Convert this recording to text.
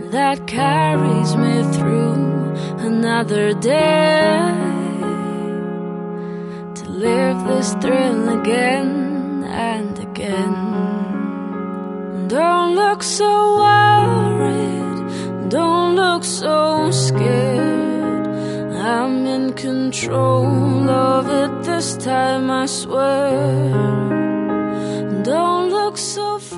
that carries me through another day, to live this thrill again and again. Don't look so worried, don't look so scared. I'm in control of it this time, I swear. Don't look so